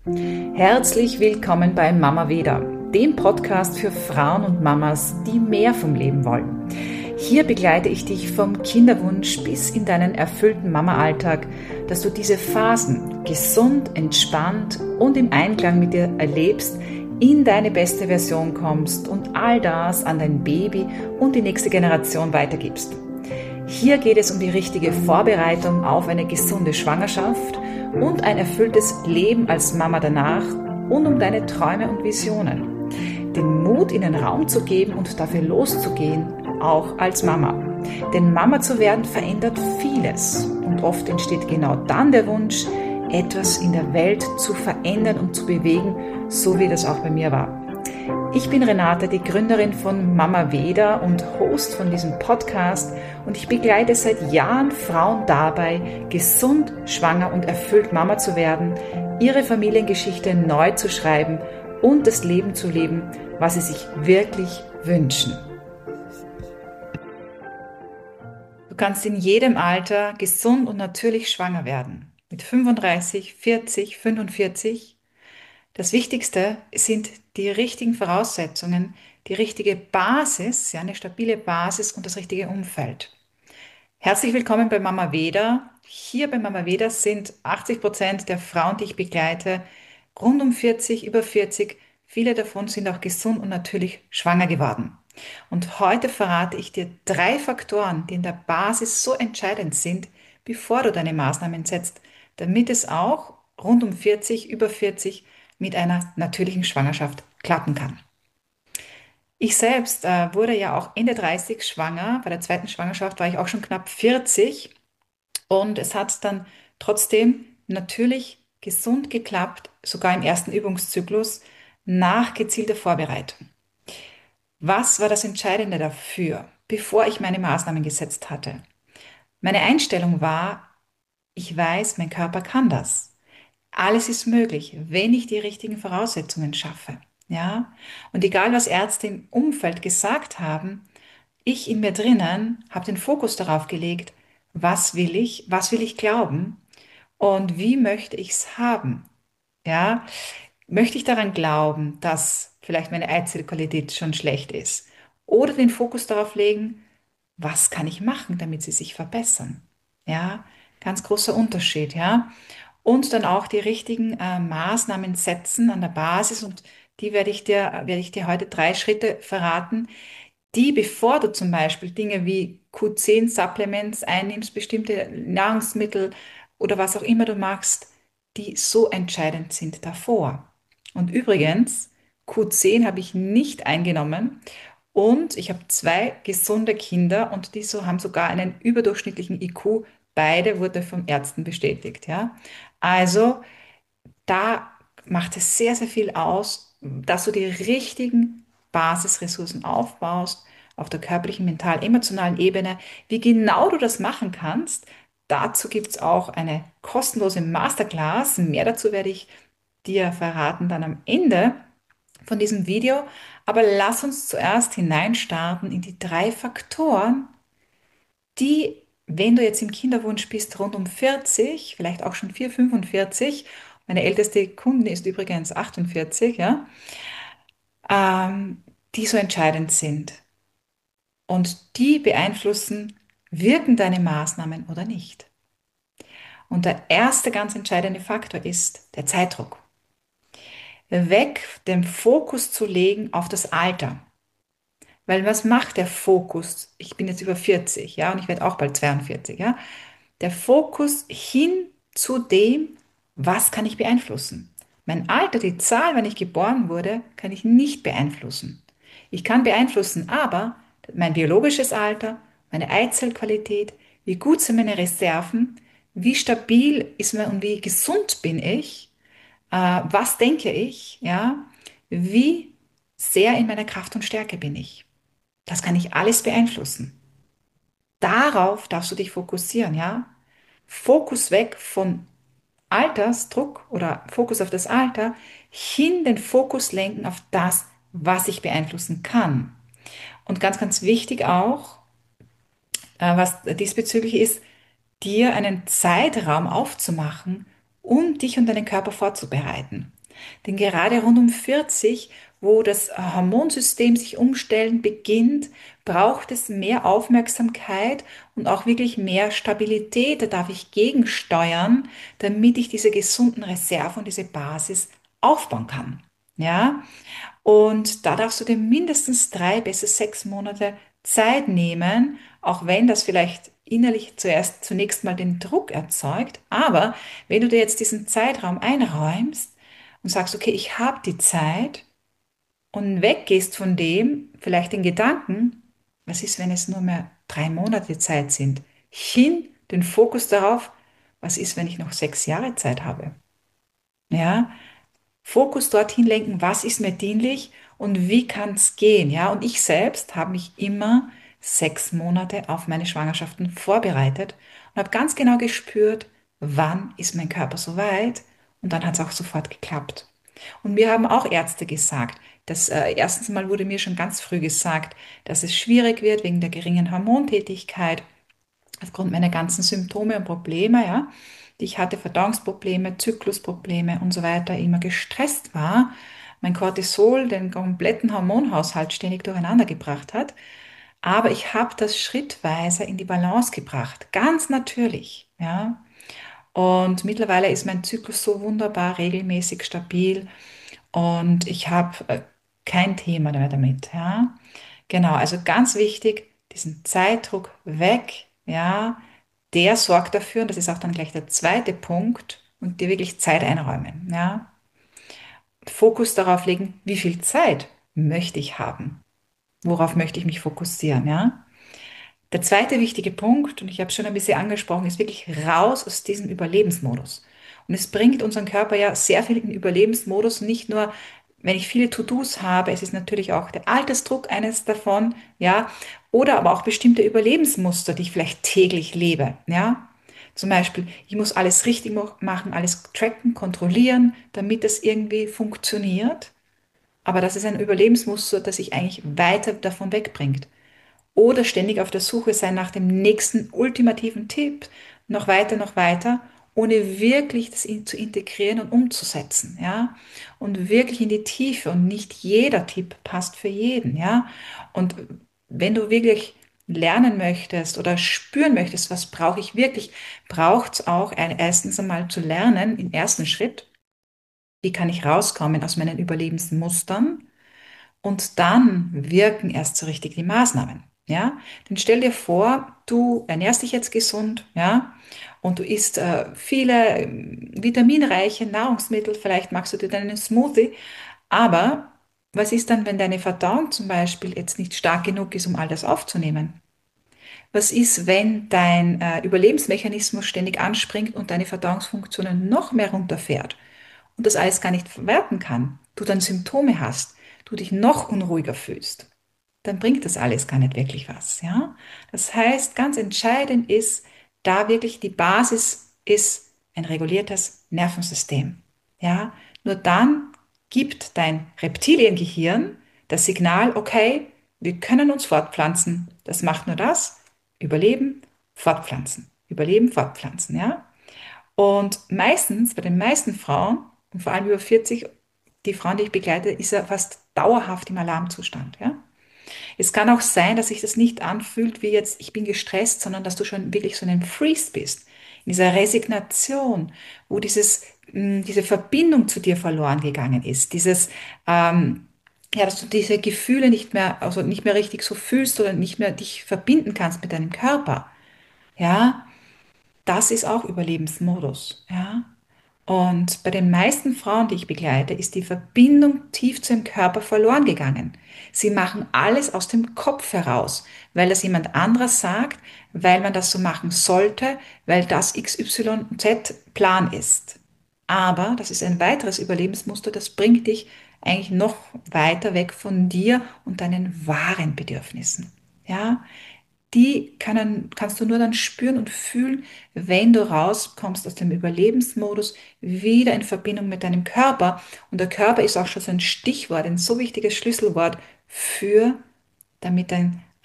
Herzlich willkommen bei Mama Veda, dem Podcast für Frauen und Mamas, die mehr vom Leben wollen. Hier begleite ich dich vom Kinderwunsch bis in deinen erfüllten Mama-Alltag, dass du diese Phasen gesund, entspannt und im Einklang mit dir erlebst, in deine beste Version kommst und all das an dein Baby und die nächste Generation weitergibst. Hier geht es um die richtige Vorbereitung auf eine gesunde Schwangerschaft und ein erfülltes Leben als Mama danach und um deine Träume und Visionen. Den Mut in den Raum zu geben und dafür loszugehen, auch als Mama. Denn Mama zu werden verändert vieles und oft entsteht genau dann der Wunsch, etwas in der Welt zu verändern und zu bewegen, so wie das auch bei mir war. Ich bin Renate, die Gründerin von Mama Veda und Host von diesem Podcast und ich begleite seit Jahren Frauen dabei, gesund, schwanger und erfüllt Mama zu werden, ihre Familiengeschichte neu zu schreiben und das Leben zu leben, was sie sich wirklich wünschen. Du kannst in jedem Alter gesund und natürlich schwanger werden. Mit 35, 40, 45. Das Wichtigste sind die richtigen Voraussetzungen, die richtige Basis, ja, eine stabile Basis und das richtige Umfeld. Herzlich willkommen bei Mama Veda. Hier bei Mama Veda sind 80% der Frauen, die ich begleite, rund um 40, über 40. Viele davon sind auch gesund und natürlich schwanger geworden. Und heute verrate ich dir 3 Faktoren, die in der Basis so entscheidend sind, bevor du deine Maßnahmen setzt, damit es auch rund um 40, über 40 mit einer natürlichen Schwangerschaft klappen kann. Ich selbst wurde ja auch Ende 30 schwanger. Bei der zweiten Schwangerschaft war ich auch schon knapp 40 und es hat dann trotzdem natürlich gesund geklappt, sogar im ersten Übungszyklus nach gezielter Vorbereitung. Was war das Entscheidende dafür, bevor ich meine Maßnahmen gesetzt hatte? Meine Einstellung war, ich weiß, mein Körper kann das. Alles ist möglich, wenn ich die richtigen Voraussetzungen schaffe. Ja? Und egal, was Ärzte im Umfeld gesagt haben, ich in mir drinnen habe den Fokus darauf gelegt, was will ich glauben und wie möchte ich es haben. Ja? Möchte ich daran glauben, dass vielleicht meine Eizellqualität schon schlecht ist? Oder den Fokus darauf legen, was kann ich machen, damit sie sich verbessern? Ja, ganz großer Unterschied, ja. Und dann auch die richtigen Maßnahmen setzen an der Basis und die werde ich dir heute 3 Schritte verraten, die, bevor du zum Beispiel Dinge wie Q10-Supplements einnimmst, bestimmte Nahrungsmittel oder was auch immer du machst, die so entscheidend sind davor. Und übrigens, Q10 habe ich nicht eingenommen und ich habe 2 gesunde Kinder und die haben sogar einen überdurchschnittlichen IQ. Beide wurde von Ärzten bestätigt, ja. Also da macht es sehr, sehr viel aus, dass du die richtigen Basisressourcen aufbaust auf der körperlichen, mental, emotionalen Ebene. Wie genau du das machen kannst, dazu gibt es auch eine kostenlose Masterclass. Mehr dazu werde ich dir verraten dann am Ende von diesem Video. Aber lass uns zuerst hineinstarten in die 3 Faktoren, die, wenn du jetzt im Kinderwunsch bist, rund um 40, vielleicht auch schon 45, meine älteste Kundin ist übrigens 48, ja, die so entscheidend sind. Und die beeinflussen, wirken deine Maßnahmen oder nicht. Und der erste ganz entscheidende Faktor ist der Zeitdruck. Weg den Fokus zu legen auf das Alter. Weil was macht der Fokus? Ich bin jetzt über 40, ja, und ich werde auch bald 42, ja. Der Fokus hin zu dem, was kann ich beeinflussen? Mein Alter, die Zahl, wann ich geboren wurde, kann ich nicht beeinflussen. Ich kann beeinflussen aber mein biologisches Alter, meine Eizellqualität, wie gut sind meine Reserven, wie stabil ist man und wie gesund bin ich, was denke ich, ja, wie sehr in meiner Kraft und Stärke bin ich. Das kann ich alles beeinflussen. Darauf darfst du dich fokussieren, ja. Fokus weg von Altersdruck oder Fokus auf das Alter, hin den Fokus lenken auf das, was ich beeinflussen kann. Und ganz, ganz wichtig auch, was diesbezüglich ist, dir einen Zeitraum aufzumachen, um dich und deinen Körper vorzubereiten. Denn gerade rund um 40, wo das Hormonsystem sich umstellen beginnt, braucht es mehr Aufmerksamkeit und auch wirklich mehr Stabilität. Da darf ich gegensteuern, damit ich diese gesunden Reserven und diese Basis aufbauen kann. Ja, und da darfst du dir mindestens 3 bis 6 Monate Zeit nehmen, auch wenn das vielleicht innerlich zunächst mal den Druck erzeugt. Aber wenn du dir jetzt diesen Zeitraum einräumst und sagst, okay, ich habe die Zeit und weggehst von dem, vielleicht den Gedanken, was ist, wenn es nur mehr 3 Monate Zeit sind, hin den Fokus darauf, was ist, wenn ich noch 6 Jahre Zeit habe. Ja, Fokus dorthin lenken, was ist mir dienlich und wie kann es gehen. Ja, und ich selbst habe mich immer 6 Monate auf meine Schwangerschaften vorbereitet und habe ganz genau gespürt, wann ist mein Körper soweit, und dann hat es auch sofort geklappt. Und mir haben auch Ärzte gesagt, dass erstens mal wurde mir schon ganz früh gesagt, dass es schwierig wird wegen der geringen Hormontätigkeit aufgrund meiner ganzen Symptome und Probleme, ja, die ich hatte, Verdauungsprobleme, Zyklusprobleme und so weiter, immer gestresst war, mein Cortisol den kompletten Hormonhaushalt ständig durcheinander gebracht hat. Aber ich habe das schrittweise in die Balance gebracht, ganz natürlich, ja. Und mittlerweile ist mein Zyklus so wunderbar, regelmäßig, stabil, und ich habe kein Thema mehr damit, ja. Genau, also ganz wichtig, diesen Zeitdruck weg, ja, der sorgt dafür, und das ist auch dann gleich der zweite Punkt, und dir wirklich Zeit einräumen, ja. Fokus darauf legen, wie viel Zeit möchte ich haben? Worauf möchte ich mich fokussieren, ja? Der zweite wichtige Punkt, und ich habe es schon ein bisschen angesprochen, ist wirklich raus aus diesem Überlebensmodus. Und es bringt unseren Körper ja sehr viel in Überlebensmodus, nicht nur, wenn ich viele To-Dos habe, es ist natürlich auch der Altersdruck eines davon, ja, oder aber auch bestimmte Überlebensmuster, die ich vielleicht täglich lebe, ja. Zum Beispiel, ich muss alles richtig machen, alles tracken, kontrollieren, damit es irgendwie funktioniert. Aber das ist ein Überlebensmuster, das sich eigentlich weiter davon wegbringt. Oder ständig auf der Suche sein nach dem nächsten ultimativen Tipp, noch weiter, ohne wirklich das zu integrieren und umzusetzen, ja. Und wirklich in die Tiefe, und nicht jeder Tipp passt für jeden, ja. Und wenn du wirklich lernen möchtest oder spüren möchtest, was brauche ich wirklich, braucht es auch erstens einmal zu lernen, im ersten Schritt, wie kann ich rauskommen aus meinen Überlebensmustern, und dann wirken erst so richtig die Maßnahmen. Ja, denn stell dir vor, du ernährst dich jetzt gesund, ja, und du isst viele vitaminreiche Nahrungsmittel, vielleicht magst du dir dann einen Smoothie, aber was ist dann, wenn deine Verdauung zum Beispiel jetzt nicht stark genug ist, um all das aufzunehmen? Was ist, wenn dein Überlebensmechanismus ständig anspringt und deine Verdauungsfunktionen noch mehr runterfährt und das alles gar nicht verwerten kann, du dann Symptome hast, du dich noch unruhiger fühlst, dann bringt das alles gar nicht wirklich was, ja? Das heißt, ganz entscheidend ist, da wirklich die Basis ist ein reguliertes Nervensystem, ja? Nur dann gibt dein Reptiliengehirn das Signal, okay, wir können uns fortpflanzen. Das macht nur das: Überleben, fortpflanzen. Überleben, fortpflanzen, ja? Und meistens, bei den meisten Frauen, und vor allem über 40, die Frauen, die ich begleite, ist er fast dauerhaft im Alarmzustand, ja? Es kann auch sein, dass sich das nicht anfühlt wie jetzt, ich bin gestresst, sondern dass du schon wirklich so in einem Freeze bist, in dieser Resignation, wo diese Verbindung zu dir verloren gegangen ist, ja, dass du diese Gefühle nicht mehr, also nicht mehr richtig so fühlst oder nicht mehr dich verbinden kannst mit deinem Körper, ja, das ist auch Überlebensmodus, ja. Und bei den meisten Frauen, die ich begleite, ist die Verbindung tief zu ihrem Körper verloren gegangen. Sie machen alles aus dem Kopf heraus, weil das jemand anderes sagt, weil man das so machen sollte, weil das XYZ-Plan ist. Aber das ist ein weiteres Überlebensmuster, das bringt dich eigentlich noch weiter weg von dir und deinen wahren Bedürfnissen. Ja, kannst du nur dann spüren und fühlen, wenn du rauskommst aus dem Überlebensmodus, wieder in Verbindung mit deinem Körper. Und der Körper ist auch schon so ein Stichwort, ein so wichtiges Schlüsselwort für, damit dein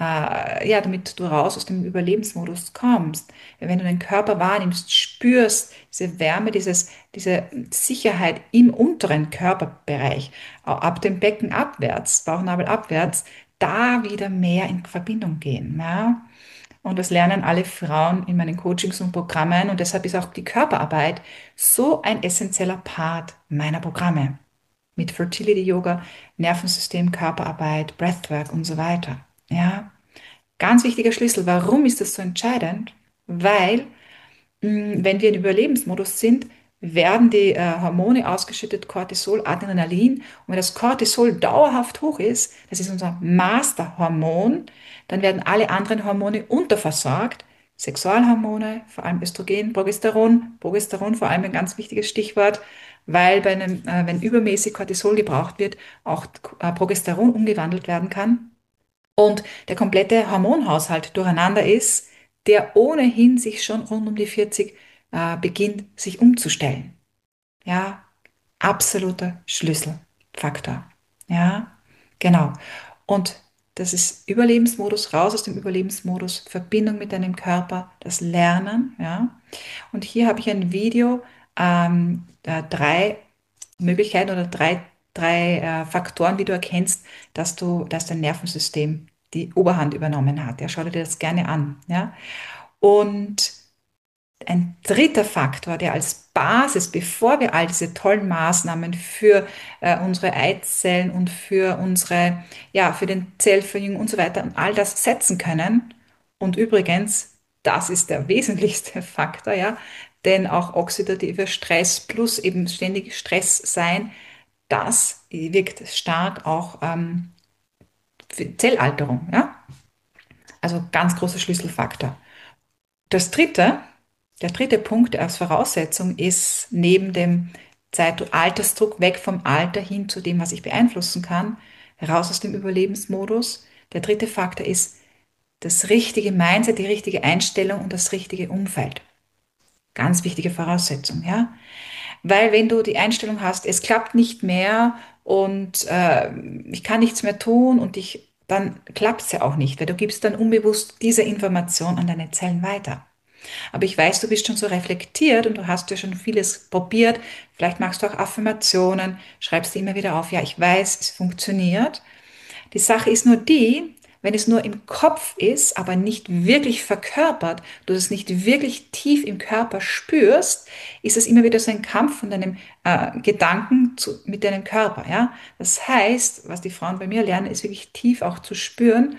ja, damit du raus aus dem Überlebensmodus kommst. Wenn du den Körper wahrnimmst, spürst diese Wärme, diese Sicherheit im unteren Körperbereich, ab dem Becken abwärts, Bauchnabel abwärts, da wieder mehr in Verbindung gehen. Ja? Und das lernen alle Frauen in meinen Coachings und Programmen. Und deshalb ist auch die Körperarbeit so ein essentieller Part meiner Programme. Mit Fertility Yoga, Nervensystem, Körperarbeit, Breathwork und so weiter. Ja, ganz wichtiger Schlüssel. Warum ist das so entscheidend? Weil wenn wir im Überlebensmodus sind, werden die Hormone ausgeschüttet, Cortisol, Adrenalin. Und wenn das Cortisol dauerhaft hoch ist, das ist unser Masterhormon, dann werden alle anderen Hormone unterversorgt. Sexualhormone, vor allem Östrogen, Progesteron. Progesteron vor allem ein ganz wichtiges Stichwort, weil wenn übermäßig Cortisol gebraucht wird, auch Progesteron umgewandelt werden kann und der komplette Hormonhaushalt durcheinander ist, der ohnehin sich schon rund um die 40 beginnt, sich umzustellen. Ja, absoluter Schlüsselfaktor. Ja, genau. Und das ist Überlebensmodus, raus aus dem Überlebensmodus, Verbindung mit deinem Körper, das Lernen. Ja. Und hier habe ich ein Video, drei Möglichkeiten oder drei Faktoren, wie du erkennst, dass dein Nervensystem die Oberhand übernommen hat. Ja, schau dir das gerne an. Ja. Und ein dritter Faktor, der als Basis, bevor wir all diese tollen Maßnahmen für unsere Eizellen und für ja, für den Zellverjüngung und so weiter und all das setzen können. Und übrigens, das ist der wesentlichste Faktor, ja, denn auch oxidativer Stress plus eben ständig Stress sein, das wirkt stark auch für Zellalterung, ja. Also ganz großer Schlüsselfaktor. Das dritte, der dritte Punkt als Voraussetzung ist neben dem Altersdruck weg vom Alter hin zu dem, was ich beeinflussen kann, raus aus dem Überlebensmodus. Der dritte Faktor ist das richtige Mindset, die richtige Einstellung und das richtige Umfeld. Ganz wichtige Voraussetzung, ja. Weil wenn du die Einstellung hast, es klappt nicht mehr und ich kann nichts mehr tun dann klappt es ja auch nicht, weil du gibst dann unbewusst diese Information an deine Zellen weiter. Aber ich weiß, du bist schon so reflektiert und du hast ja schon vieles probiert. Vielleicht machst du auch Affirmationen, schreibst dir immer wieder auf, ja, ich weiß, es funktioniert. Die Sache ist nur die, wenn es nur im Kopf ist, aber nicht wirklich verkörpert, du es nicht wirklich tief im Körper spürst, ist es immer wieder so ein Kampf von deinem Gedanken mit deinem Körper. Ja? Das heißt, was die Frauen bei mir lernen, ist wirklich tief auch zu spüren,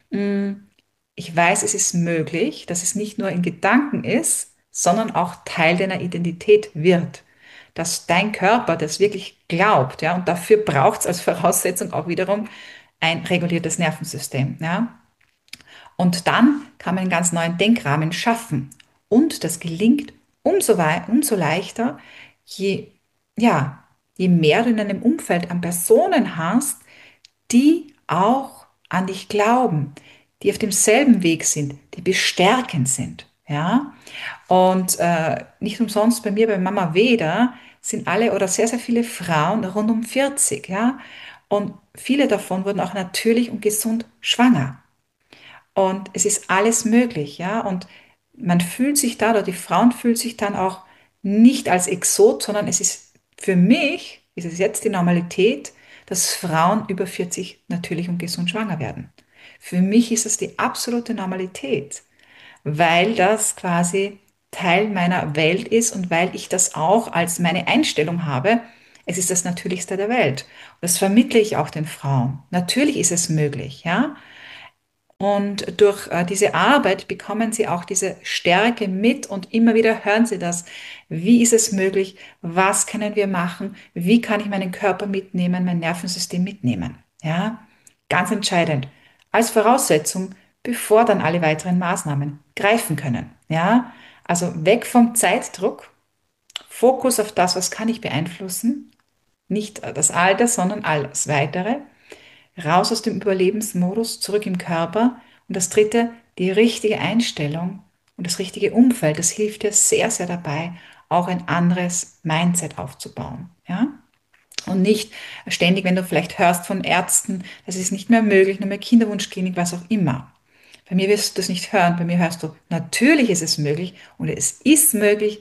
ich weiß, es ist möglich, dass es nicht nur in Gedanken ist, sondern auch Teil deiner Identität wird. Dass dein Körper das wirklich glaubt, ja, und dafür braucht es als Voraussetzung auch wiederum ein reguliertes Nervensystem, ja. Und dann kann man einen ganz neuen Denkrahmen schaffen. Und das gelingt umso leichter, je, ja, je mehr du in deinem Umfeld an Personen hast, die auch an dich glauben, die auf demselben Weg sind, die bestärkend sind, ja. Und nicht umsonst bei mir, bei Mama Veda, sind alle oder sehr, sehr viele Frauen rund um 40, ja. Und viele davon wurden auch natürlich und gesund schwanger. Und es ist alles möglich, ja. Und man fühlt sich da, oder die Frauen fühlen sich dann auch nicht als Exot, sondern es ist für mich, ist es jetzt die Normalität, dass Frauen über 40 natürlich und gesund schwanger werden. Für mich ist es die absolute Normalität, weil das quasi Teil meiner Welt ist und weil ich das auch als meine Einstellung habe. Es ist das Natürlichste der Welt. Und das vermittle ich auch den Frauen. Natürlich ist es möglich, ja. Und durch diese Arbeit bekommen sie auch diese Stärke mit und immer wieder hören sie das. Wie ist es möglich? Was können wir machen? Wie kann ich meinen Körper mitnehmen, mein Nervensystem mitnehmen? Ja, ganz entscheidend. Als Voraussetzung, bevor dann alle weiteren Maßnahmen greifen können. Ja, also weg vom Zeitdruck, Fokus auf das, was kann ich beeinflussen? Nicht das Alter, sondern alles weitere, raus aus dem Überlebensmodus, zurück im Körper. Und das dritte, die richtige Einstellung und das richtige Umfeld. Das hilft dir sehr, sehr dabei, auch ein anderes Mindset aufzubauen. Ja? Und nicht ständig, wenn du vielleicht hörst von Ärzten, das ist nicht mehr möglich, nur mehr Kinderwunschklinik, was auch immer. Bei mir wirst du das nicht hören. Bei mir hörst du, natürlich ist es möglich und es ist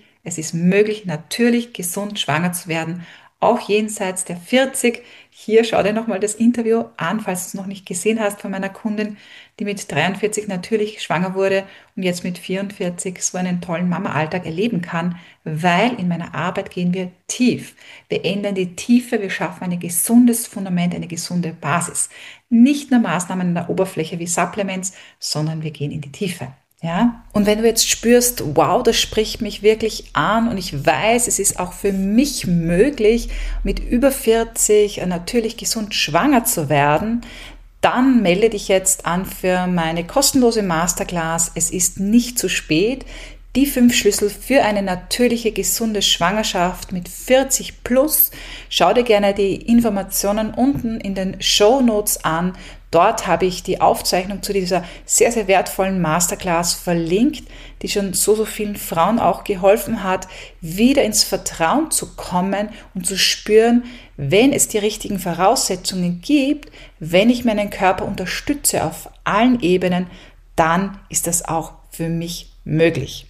möglich, natürlich gesund schwanger zu werden, auch jenseits der 40. Hier schau dir nochmal das Interview an, falls du es noch nicht gesehen hast, von meiner Kundin, die mit 43 natürlich schwanger wurde und jetzt mit 44 so einen tollen Mama-Alltag erleben kann, weil in meiner Arbeit gehen wir tief. Wir ändern die Tiefe, wir schaffen ein gesundes Fundament, eine gesunde Basis. Nicht nur Maßnahmen an der Oberfläche wie Supplements, sondern wir gehen in die Tiefe. Ja? Und wenn du jetzt spürst, wow, das spricht mich wirklich an und ich weiß, es ist auch für mich möglich, mit über 40 natürlich gesund schwanger zu werden, dann melde dich jetzt an für meine kostenlose Masterclass. Es ist nicht zu spät. Die 5 Schlüssel für eine natürliche, gesunde Schwangerschaft mit 40 plus. Schau dir gerne die Informationen unten in den Shownotes an. Dort habe ich die Aufzeichnung zu dieser sehr, sehr wertvollen Masterclass verlinkt, die schon so vielen Frauen auch geholfen hat, wieder ins Vertrauen zu kommen und zu spüren, wenn es die richtigen Voraussetzungen gibt, wenn ich meinen Körper unterstütze auf allen Ebenen, dann ist das auch für mich möglich.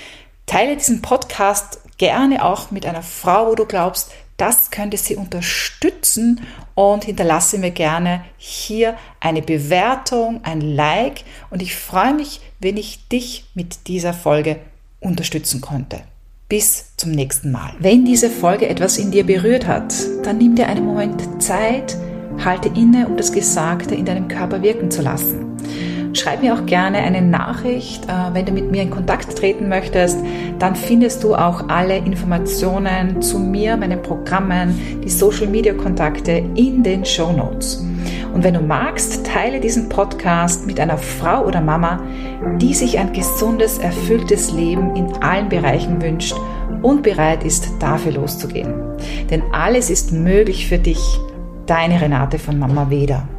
Teile diesen Podcast gerne auch mit einer Frau, wo du glaubst, das könnte sie unterstützen, und hinterlasse mir gerne hier eine Bewertung, ein Like, und ich freue mich, wenn ich dich mit dieser Folge unterstützen konnte. Bis zum nächsten Mal. Wenn diese Folge etwas in dir berührt hat, dann nimm dir einen Moment Zeit, halte inne, um das Gesagte in deinem Körper wirken zu lassen. Schreib mir auch gerne eine Nachricht, wenn du mit mir in Kontakt treten möchtest. Dann findest du auch alle Informationen zu mir, meinen Programmen, die Social-Media-Kontakte in den Shownotes. Und wenn du magst, teile diesen Podcast mit einer Frau oder Mama, die sich ein gesundes, erfülltes Leben in allen Bereichen wünscht und bereit ist, dafür loszugehen. Denn alles ist möglich für dich. Deine Renate von Mama Veda.